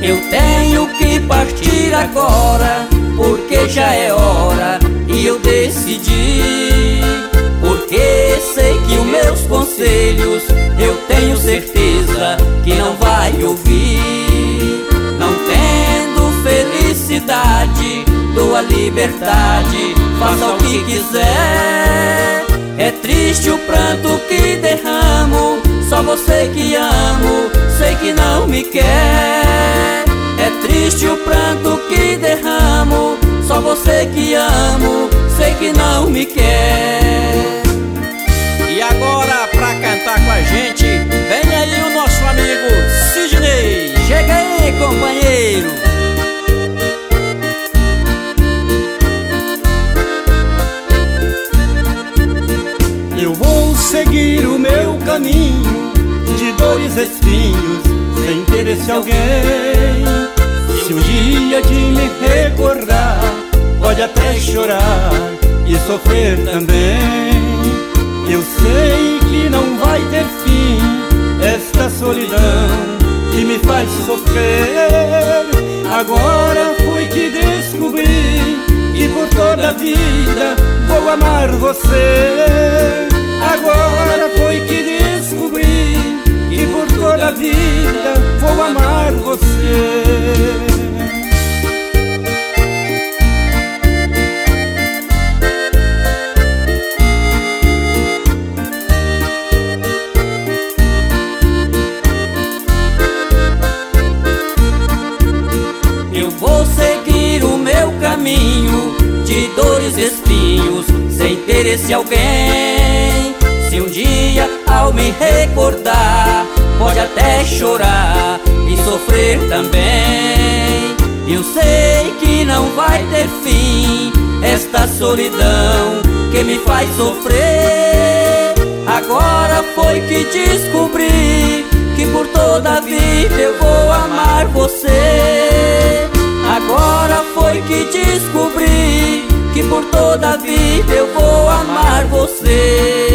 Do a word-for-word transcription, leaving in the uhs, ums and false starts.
Eu tenho que partir agora, porque já é hora e eu decidi. Porque sei que os meus conselhos eu tenho certeza que não vai ouvir. Não tendo felicidade, dou a liberdade, faça o que quiser. É triste o pranto que derramo, só você que amo, sei que não me quer. É triste o pranto que derramo, só você que amo, sei que não me quer. E agora pra cantar com a gente, vem aí o nosso amigo Sidney. Chega aí, companheiro. Eu vou seguir o meu caminho de dores e espinhos, sem ter esse alguém. Se um dia de me recordar, pode até chorar e sofrer também. Eu sei que não vai ter fim esta solidão que me faz sofrer. Agora foi que descobri que por toda a vida vou amar você. Agora foi que descobri que por toda a vida vou amar você. Eu vou seguir o meu caminho de dores e espinhos, sem ter esse alguém. Se um dia ao me recordar, pode até chorar e sofrer também. Eu sei que não vai ter fim esta solidão que me faz sofrer. Agora foi que descobri que por toda a vida eu vou amar você. Agora foi que descobri que por toda a vida eu vou amar você.